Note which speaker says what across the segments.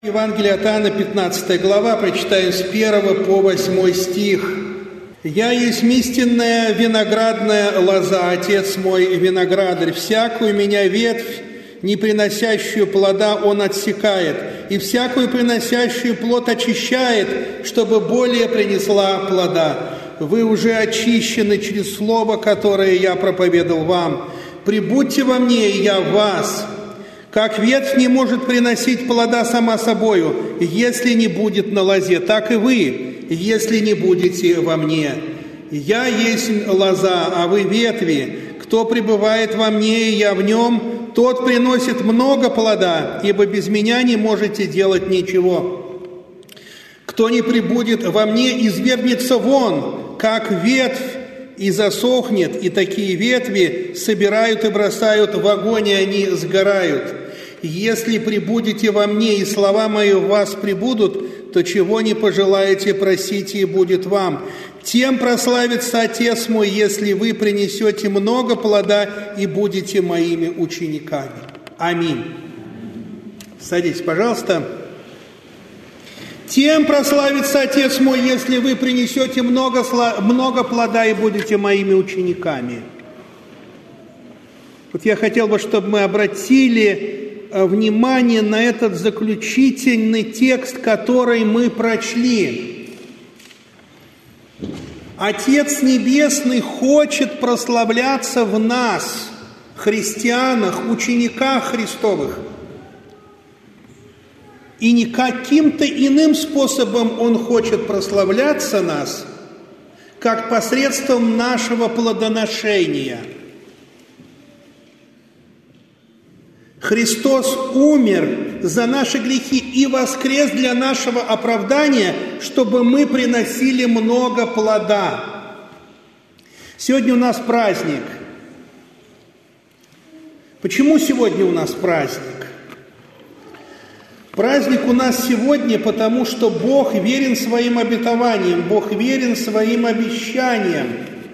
Speaker 1: Евангелие от Иоанна, 15 глава, прочитаем с 1 по 8 стих. «Я есть истинная виноградная лоза, Отец мой виноградарь. Всякую меня ветвь, не приносящую плода, Он отсекает, и всякую приносящую плод очищает, чтобы более принесла плода. Вы уже очищены через слово, которое я проповедовал вам. Прибудьте во мне, и я в вас. Как ветвь не может приносить плода сама собою, если не будет на лозе, так и вы, если не будете во мне. Я есть лоза, а вы ветви. Кто пребывает во мне, и я в нем, тот приносит много плода, ибо без меня не можете делать ничего. Кто не пребудет во мне, извергнется вон, как ветвь, и засохнет, и такие ветви собирают и бросают в огонь, и они сгорают. Если пребудете во мне, и слова мои в вас пребудут, то чего не пожелаете, просите, и будет вам. Тем прославится Отец мой, если вы принесете много плода и будете моими учениками». Аминь. Садитесь, пожалуйста. «Тем прославится Отец мой, если вы принесете много плода и будете моими учениками». Вот я хотел бы, чтобы мы обратили внимание на этот заключительный текст, который мы прочли. Отец Небесный хочет прославляться в нас, христианах, учениках Христовых. И не каким-то иным способом Он хочет прославляться нас, как посредством нашего плодоношения. Христос умер за наши грехи и воскрес для нашего оправдания, чтобы мы приносили много плода. Сегодня у нас праздник. Почему сегодня у нас праздник? Праздник у нас сегодня, потому что Бог верен своим обетованиям, Бог верен своим обещаниям.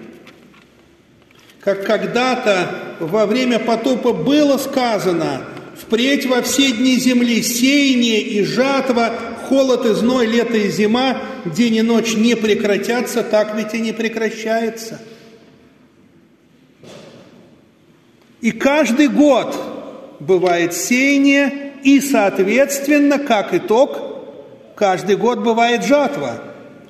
Speaker 1: Как когда-то во время потопа было сказано: «Впредь во все дни земли сеяние и жатва, холод и зной, лето и зима, день и ночь не прекратятся», так ведь и не прекращается. И каждый год бывает сеяние, и, соответственно, как итог, каждый год бывает жатва.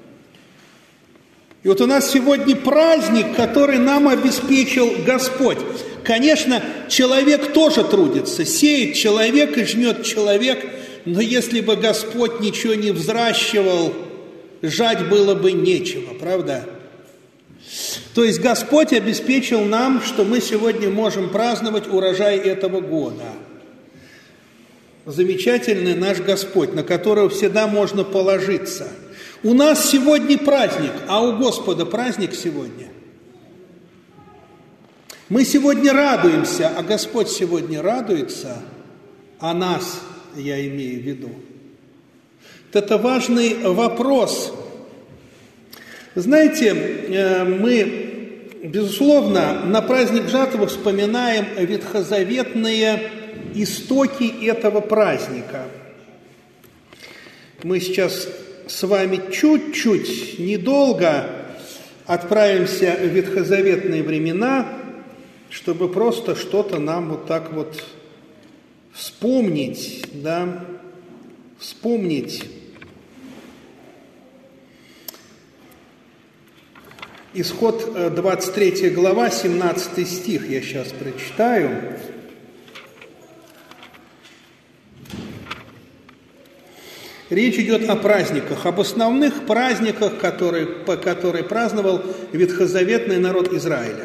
Speaker 1: И вот у нас сегодня праздник, который нам обеспечил Господь. Конечно, человек тоже трудится. Сеет человек и жнет человек, но если бы Господь ничего не взращивал, жать было бы нечего, правда? То есть Господь обеспечил нам, что мы сегодня можем праздновать урожай этого года. Замечательный наш Господь, на которого всегда можно положиться. У нас сегодня праздник, а у Господа праздник сегодня. Мы сегодня радуемся, а Господь сегодня радуется, а нас, я имею в виду. Вот это важный вопрос. Знаете, мы, безусловно, на праздник жатвы вспоминаем ветхозаветные истоки этого праздника. Мы сейчас с вами чуть-чуть, недолго отправимся в ветхозаветные времена, чтобы просто что-то нам вот так вот вспомнить, да, вспомнить. Исход 23 глава, 17 стих, я сейчас прочитаю. Речь идет о праздниках, об основных праздниках, которые праздновал ветхозаветный народ Израиля.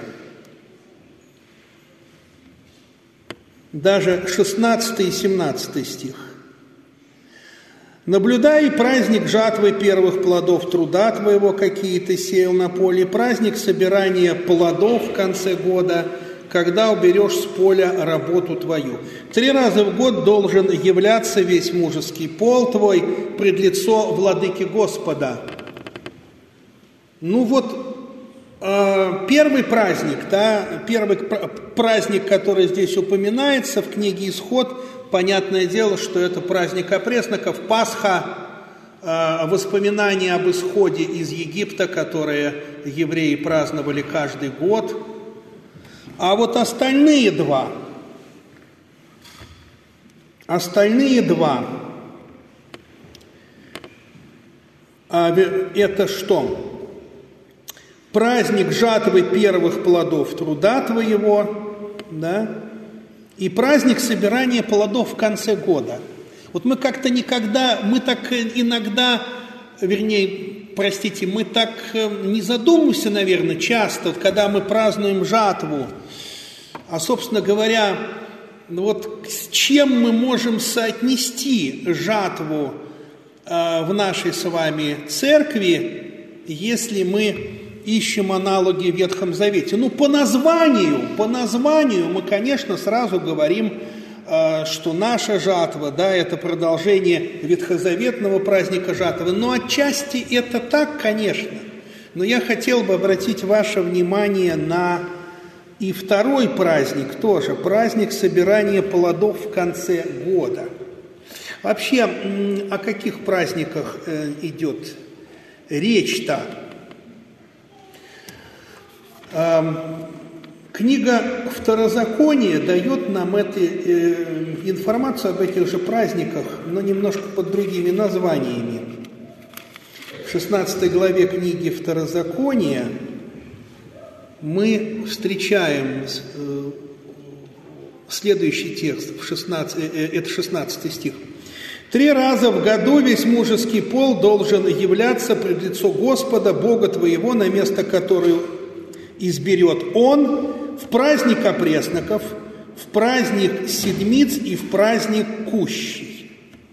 Speaker 1: Даже 16 и 17 стих. «Наблюдай праздник жатвы первых плодов труда твоего, какие ты сеял на поле, праздник собирания плодов в конце года, когда уберешь с поля работу твою. 3 раза в год должен являться весь мужеский пол твой пред лицо владыки Господа». Ну вот, Первый праздник, первый праздник, который здесь упоминается в книге «Исход», понятное дело, что это праздник опресноков, Пасха, воспоминания об исходе из Египта, которые евреи праздновали каждый год. А вот остальные два, это что? Праздник жатвы первых плодов труда твоего, да, и праздник собирания плодов в конце года. Вот мы как-то никогда, мы так иногда, мы так не задумываемся, наверное, часто, вот, когда мы празднуем жатву, а, собственно говоря, вот с чем мы можем соотнести жатву в нашей с вами церкви, если мы ищем аналоги в Ветхом Завете. Ну, по названию мы, конечно, сразу говорим, что наша жатва, да, это продолжение ветхозаветного праздника жатвы. Но отчасти это так, конечно. Но я хотел бы обратить ваше внимание на и второй праздник тоже, праздник собирания плодов в конце года. Вообще, о каких праздниках идет речь-то? Книга Второзакония дает нам информацию об этих же праздниках, но немножко под другими названиями. В 16 главе книги Второзакония мы встречаем следующий текст, это 16 стих. 3 раза в году весь мужеский пол должен являться пред лицо Господа, Бога твоего, на место, которое изберет Он, в праздник опресноков, в праздник седмиц и в праздник кущей.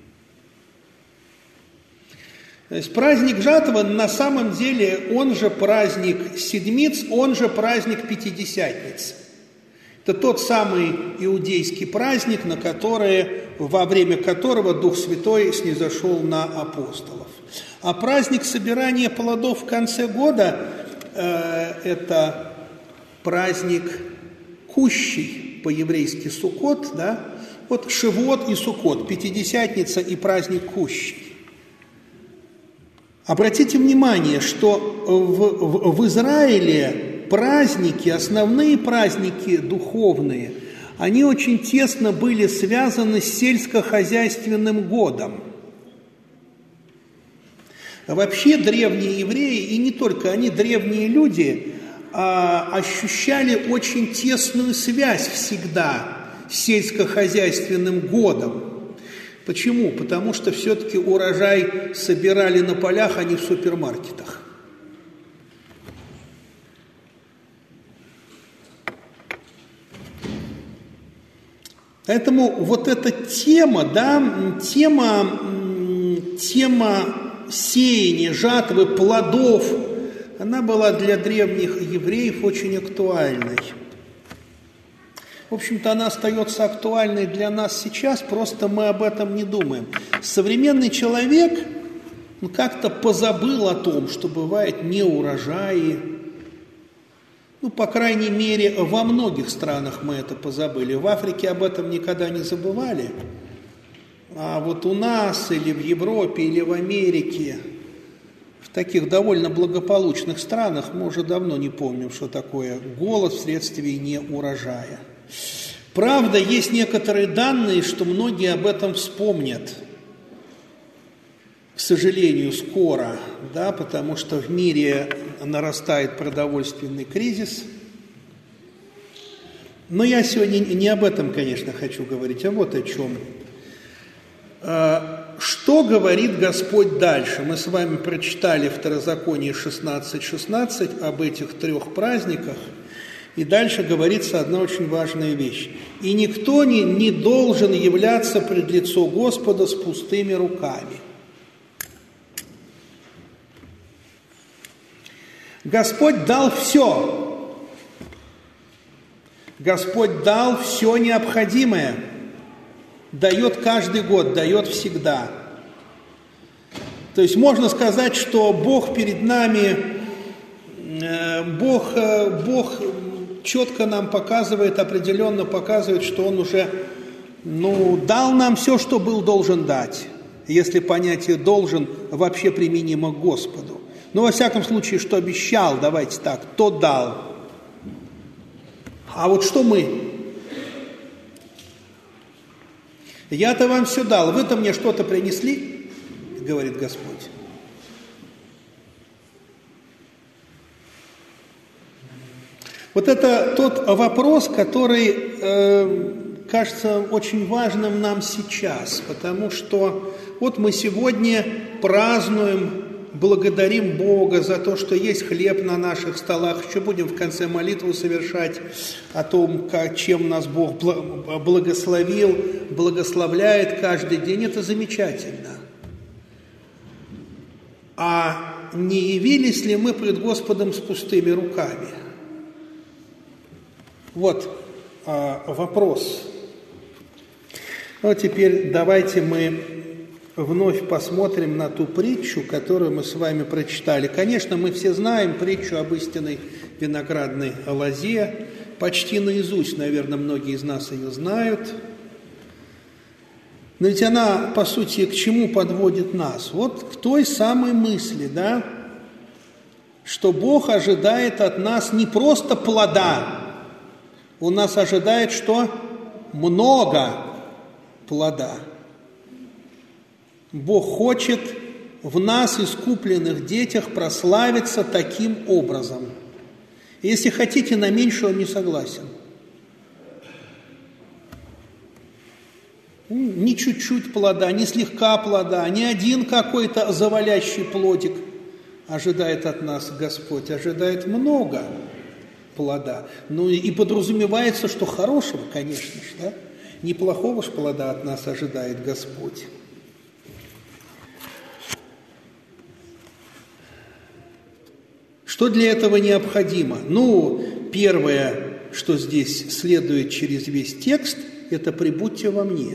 Speaker 1: То есть праздник жатвы на самом деле, он же праздник седмиц, он же праздник Пятидесятницы. Это тот самый иудейский праздник, во время которого Дух Святой снизошел на апостолов. А праздник собирания плодов в конце года это праздник кущей, по-еврейски Суккот, да? Вот Шивот и Суккот, Пятидесятница и праздник кущей. Обратите внимание, что в Израиле праздники, основные праздники духовные, они очень тесно были связаны с сельскохозяйственным годом. Вообще древние евреи, и не только они, древние люди, ощущали очень тесную связь всегда с сельскохозяйственным годом. Почему? Потому что все-таки урожай собирали на полях, а не в супермаркетах. Поэтому вот эта тема, да, тема сеяния, жатвы плодов, она была для древних евреев очень актуальной. В общем-то, она остается актуальной для нас сейчас, просто мы об этом не думаем. Современный человек как-то позабыл о том, что бывают неурожаи. По крайней мере, во многих странах мы это позабыли. В Африке об этом никогда не забывали. А вот у нас, или в Европе, или в Америке, в таких довольно благополучных странах мы уже давно не помним, что такое голод вследствие неурожая. Правда, есть некоторые данные, что многие об этом вспомнят, к сожалению, скоро, да, потому что в мире нарастает продовольственный кризис. Но я сегодня не об этом, конечно, хочу говорить, а вот о чем. Что говорит Господь дальше? Мы с вами прочитали Второзаконие 16:16 об этих 3 праздниках, и дальше говорится одна очень важная вещь. «И никто не должен являться пред лицо Господа с пустыми руками». Господь дал все. Господь дал все необходимое. Дает каждый год, дает всегда. То есть можно сказать, что Бог перед нами Бог четко нам показывает, определенно показывает, что Он уже дал нам все, что был должен дать, если понятие «должен» вообще применимо к Господу. Но во всяком случае, что обещал, давайте так, то дал. А вот что мы? Я-то вам все дал, вы-то мне что-то принесли, говорит Господь. Вот это тот вопрос, который кажется очень важным нам сейчас, потому что вот мы сегодня празднуем, благодарим Бога за то, что есть хлеб на наших столах, еще будем в конце молитву совершать о том, чем нас Бог благословил, благословляет каждый день, это замечательно. А не явились ли мы пред Господом с пустыми руками? Вот вопрос. Ну, теперь давайте мы вновь посмотрим на ту притчу, которую мы с вами прочитали. Конечно, мы все знаем притчу об истинной виноградной лозе. Почти наизусть, наверное, многие из нас ее знают. Но ведь она, по сути, к чему подводит нас? Вот к той самой мысли, да, что Бог ожидает от нас не просто плода, Он нас ожидает, что много плода. Бог хочет в нас, искупленных детях, прославиться таким образом. Если хотите, на меньше Он не согласен. Не чуть-чуть плода, не слегка плода, не один какой-то завалящий плодик ожидает от нас Господь, ожидает много плода. Ну и подразумевается, что хорошего, конечно же, да? Неплохого ж плода от нас ожидает Господь. Что для этого необходимо? Ну, первое, что здесь следует через весь текст, это «прибудьте во мне».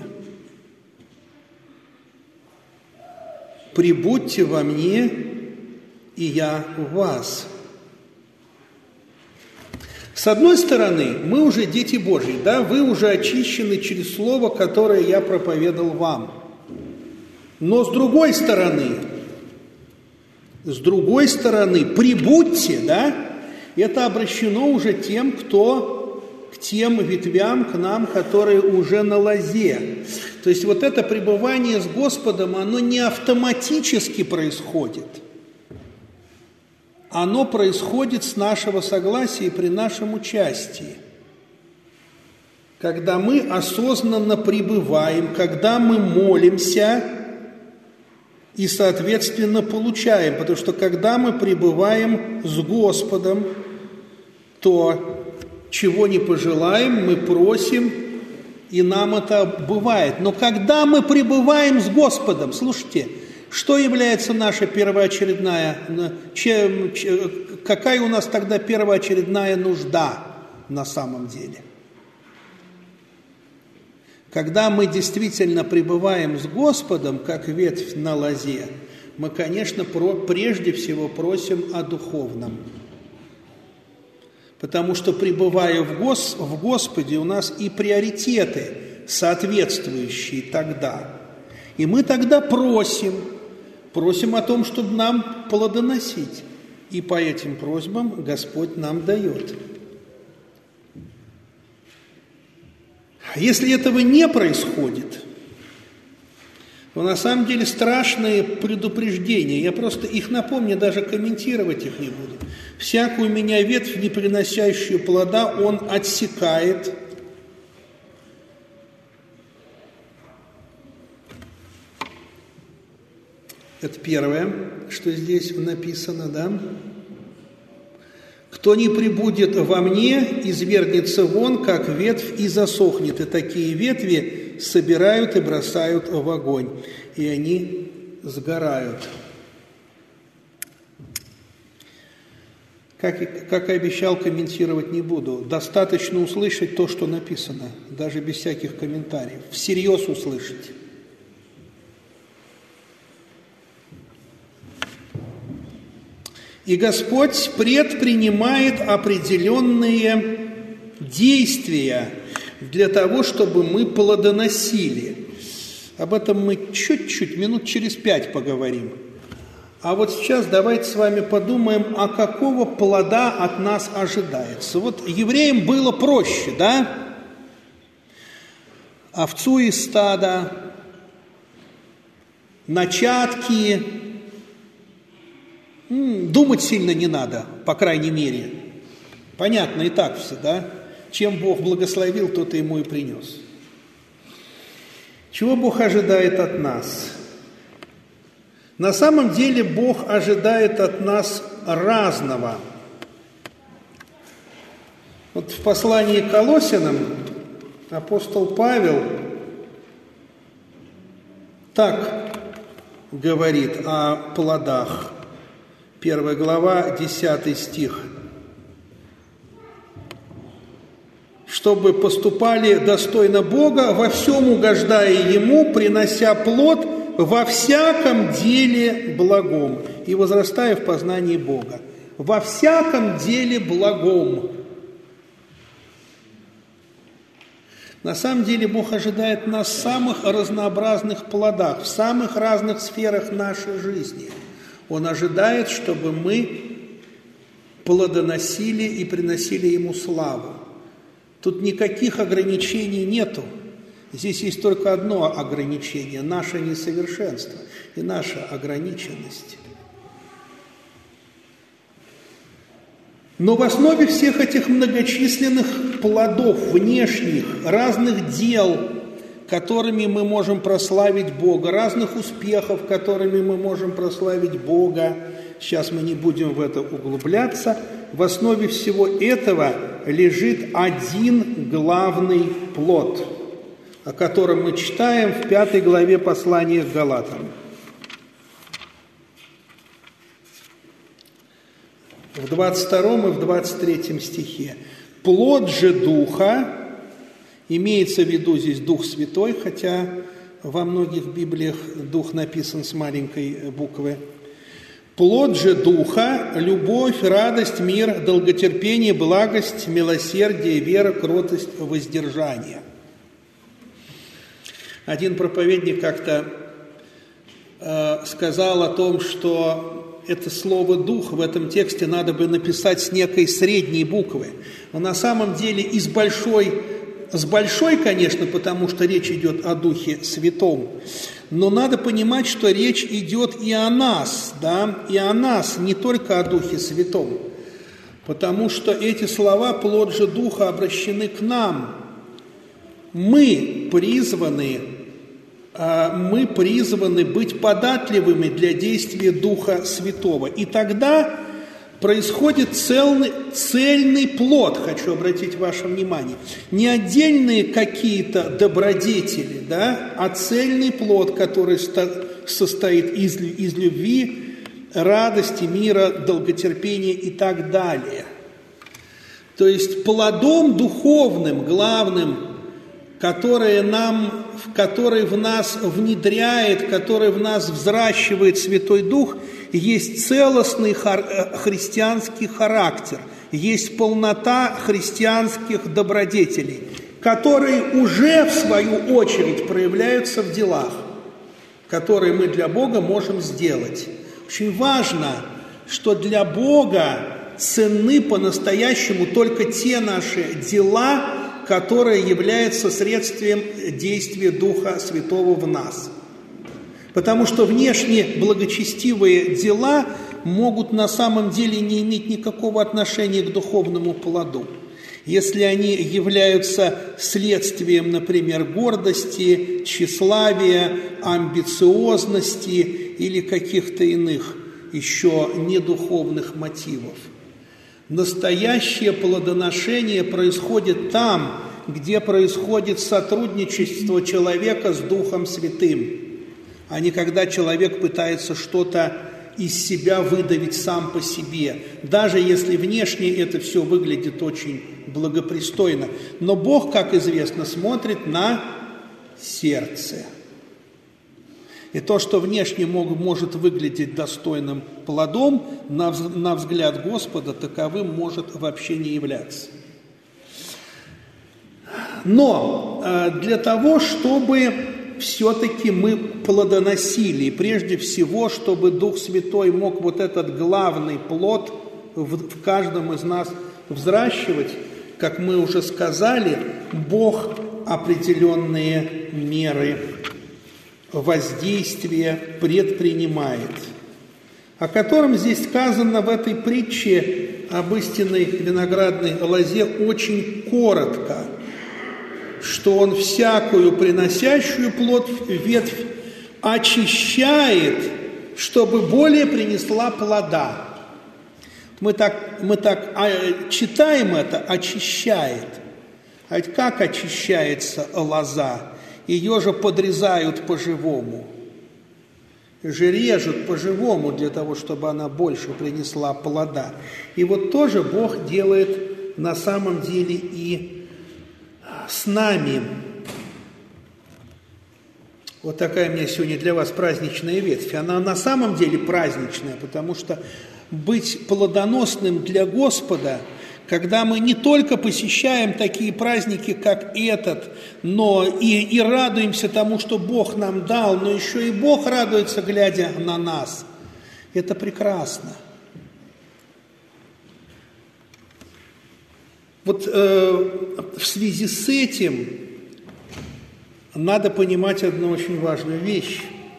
Speaker 1: «Прибудьте во мне, и я в вас». С одной стороны, мы уже дети Божьи, да, вы уже очищены через слово, которое я проповедовал вам. Но с другой стороны, прибудьте, да, это обращено уже к тем ветвям, к нам, которые уже на лозе. То есть вот это пребывание с Господом, оно не автоматически происходит. Оно происходит с нашего согласия и при нашем участии. Когда мы осознанно пребываем, когда мы молимся и, соответственно, получаем. Потому что когда мы пребываем с Господом, то чего не пожелаем, мы просим, и нам это бывает. Но когда мы пребываем с Господом, слушайте, что является наша первоочередная, какая у нас тогда первоочередная нужда на самом деле? Когда мы действительно пребываем с Господом, как ветвь на лозе, мы, конечно, прежде всего просим о духовном. Потому что, пребывая в Господе, у нас и приоритеты соответствующие тогда. И мы тогда просим о том, чтобы нам плодоносить. И по этим просьбам Господь нам дает. Если этого не происходит, то на самом деле страшные предупреждения. Я просто их напомню, даже комментировать их не буду. «Всякую меня ветвь, не приносящую плода, он отсекает». Это первое, что здесь написано, да? «Кто не пребудет во мне, извергнется вон, как ветвь, и засохнет». И такие ветви собирают и бросают в огонь, и они сгорают. Как и обещал, комментировать не буду. Достаточно услышать то, что написано, даже без всяких комментариев. Всерьез услышать. И Господь предпринимает определенные действия для того, чтобы мы плодоносили. Об этом мы чуть-чуть, минут через 5 поговорим. А вот сейчас давайте с вами подумаем, а какого плода от нас ожидается. Вот евреям было проще, да? Овцу из стада, начатки. Думать сильно не надо, по крайней мере. Понятно и так все, да? Чем Бог благословил, то ты ему и принес. Чего Бог ожидает от нас? На самом деле Бог ожидает от нас разного. Вот в послании к Колоссянам апостол Павел так говорит о плодах. 1 глава, 10 стих. «Чтобы поступали достойно Бога, во всем угождая Ему, принося плод во всяком деле благом и возрастая в познании Бога». Во всяком деле благом. На самом деле Бог ожидает нас в самых разнообразных плодах, в самых разных сферах нашей жизни. Он ожидает, чтобы мы плодоносили и приносили Ему славу. Тут никаких ограничений нету. Здесь есть только одно ограничение – наше несовершенство и наша ограниченность. Но в основе всех этих многочисленных плодов, внешних, разных дел, которыми мы можем прославить Бога, разных успехов, которыми мы можем прославить Бога, сейчас мы не будем в это углубляться, в основе всего этого лежит один главный плод, о котором мы читаем в 5 главе послания к Галатам. В 22 и в 23 стихе. «Плод же Духа», имеется в виду здесь Дух Святой, хотя во многих Библиях Дух написан с маленькой буквы. «Плод же Духа – любовь, радость, мир, долготерпение, благость, милосердие, вера, кротость, воздержание». Один проповедник как-то сказал о том, что это слово «дух» в этом тексте надо бы написать с некой средней буквы. Но на самом деле с большой, конечно, потому что речь идет о Духе Святом, но надо понимать, что речь идет и о нас, да, и о нас, не только о Духе Святом, потому что эти слова «плод же Духа» обращены к нам. Мы призваны быть податливыми для действия Духа Святого. И тогда происходит цельный плод, хочу обратить ваше внимание. Не отдельные какие-то добродетели, да, а цельный плод, который состоит из любви, радости, мира, долготерпения и так далее. То есть плодом духовным, главным, который в нас внедряет, который в нас взращивает Святой Дух, есть целостный христианский характер, есть полнота христианских добродетелей, которые уже, в свою очередь, проявляются в делах, которые мы для Бога можем сделать. Очень важно, что для Бога ценны по-настоящему только те наши дела, которые являются следствием действия Духа Святого в нас. Потому что внешне благочестивые дела могут на самом деле не иметь никакого отношения к духовному плоду. Если они являются следствием, например, гордости, тщеславия, амбициозности или каких-то иных еще недуховных мотивов. Настоящее плодоношение происходит там, где происходит сотрудничество человека с Духом Святым, а не когда человек пытается что-то из себя выдавить сам по себе, даже если внешне это все выглядит очень благопристойно. Но Бог, как известно, смотрит на сердце. И то, что внешне может выглядеть достойным плодом, на взгляд Господа таковым может вообще не являться. Но для того, чтобы все-таки мы плодоносили, и прежде всего, чтобы Дух Святой мог вот этот главный плод в каждом из нас взращивать, как мы уже сказали, Бог определенные меры воздействия предпринимает, о котором здесь сказано в этой притче об истинной виноградной лозе очень коротко, что он всякую приносящую плод ветвь очищает, чтобы более принесла плода. Мы так читаем это, очищает. А ведь как очищается лоза? Ее же подрезают по-живому. Же режут по-живому для того, чтобы она больше принесла плода. И вот тоже Бог делает на самом деле и с нами. Вот такая у меня сегодня для вас праздничная ветвь. Она на самом деле праздничная, потому что быть плодоносным для Господа, когда мы не только посещаем такие праздники, как этот, но и радуемся тому, что Бог нам дал, но еще и Бог радуется, глядя на нас. Это прекрасно. Вот в связи с этим надо понимать одну очень важную вещь.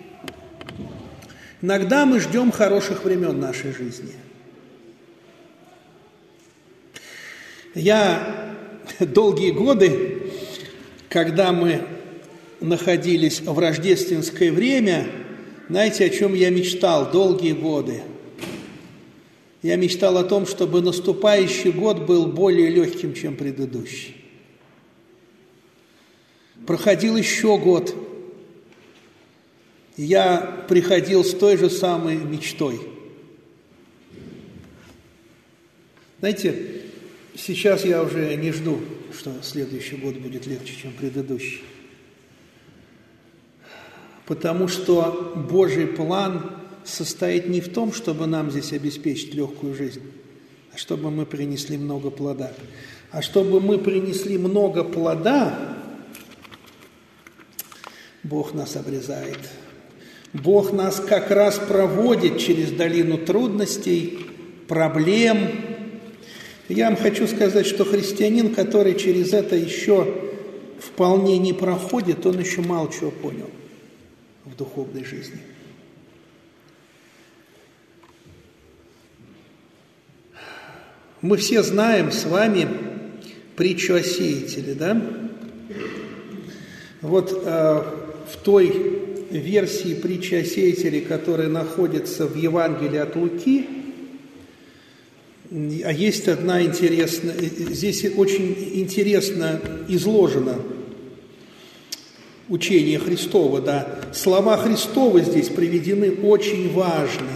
Speaker 1: Иногда мы ждем хороших времен нашей жизни. Я долгие годы, когда мы находились в рождественское время, знаете, о чем я мечтал долгие годы? Я мечтал о том, чтобы наступающий год был более легким, чем предыдущий. Проходил еще год. Я приходил с той же самой мечтой. Знаете, сейчас я уже не жду, что следующий год будет легче, чем предыдущий. Потому что Божий план состоит не в том, чтобы нам здесь обеспечить легкую жизнь, а чтобы мы принесли много плода. А чтобы мы принесли много плода, Бог нас обрезает. Бог нас как раз проводит через долину трудностей, проблем. Я вам хочу сказать, что христианин, который через это еще вполне не проходит, он еще мало чего понял в духовной жизни. Мы все знаем с вами притчу о сеятеле, да? Вот в той версии притчи о сеятеле, которая находится в Евангелии от Луки, а есть одна интересная, здесь очень интересно изложено учение Христово, да. Слова Христовы здесь приведены очень важные.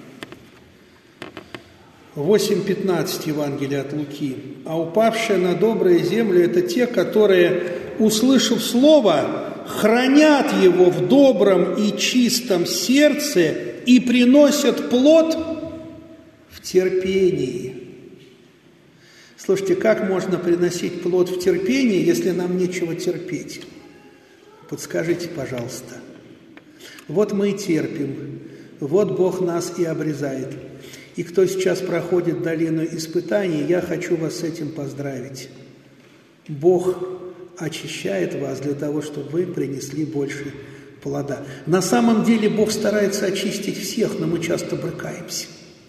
Speaker 1: 8:15 Евангелия от Луки. «А упавшие на добрую землю – это те, которые, услышав слово, хранят его в добром и чистом сердце и приносят плод в терпении». Слушайте, как можно приносить плод в терпении, если нам нечего терпеть? Подскажите, пожалуйста. Вот мы и терпим, вот Бог нас и обрезает. И кто сейчас проходит долину испытаний, я хочу вас с этим поздравить. Бог очищает вас для того, чтобы вы принесли больше плода. На самом деле Бог старается очистить всех, но мы часто брыкаемся.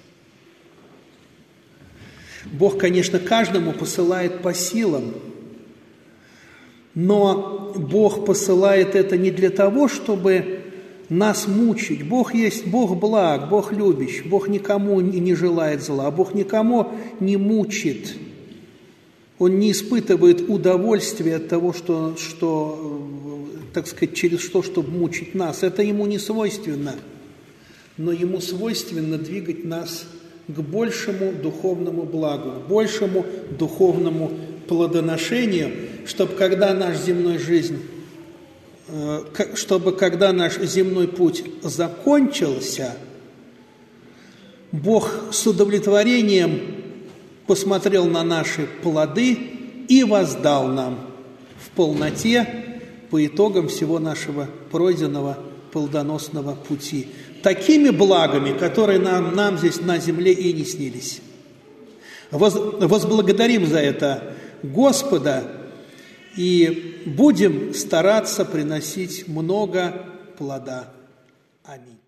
Speaker 1: Бог, конечно, каждому посылает по силам, но Бог посылает это не для того, чтобы нас мучить. Бог есть Бог благ, Бог любящий, Бог никому не желает зла, Бог никому не мучит. Он не испытывает удовольствия от того, что, так сказать, через что, чтобы мучить нас. Это Ему не свойственно, но Ему свойственно двигать нас к большему духовному благу, к большему духовному плодоношению, чтобы когда наша земная жизнь чтобы когда наш земной путь закончился, Бог с удовлетворением посмотрел на наши плоды и воздал нам в полноте по итогам всего нашего пройденного плодоносного пути. Такими благами, которые нам здесь на земле и не снились. Возблагодарим за это Господа и будем стараться приносить много плода. Аминь.